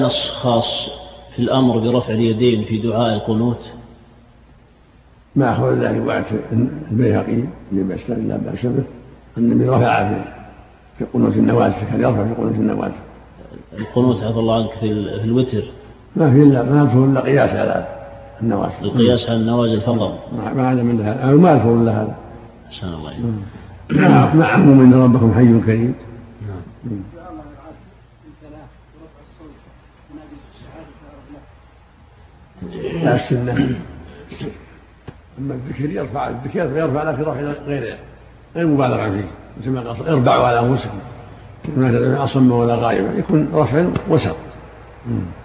نص خاص في الأمر برفع اليدين في دعاء القنوت؟ ما أخبر ذلك رواية البيهقي لا بأس به أن النبي رفع في قنوت النوازل، كان يرفع في قنوت النوازل. القنوت عفى الله عنك في الوتر ما في إلا قياس على النوازل، القياس على النوازل فقط، ما علم من هذا أو ما أذكر إلا هذا. أحسن الله مع عموم إن ربكم حي كريم. لا السنة، أما الذكر يرفع لكن رفع غير مبالغة فيه، مثل ما قال اربعوا على أنفسكم ما تدعون أصم ولا غائبا، يكون رفع وسط.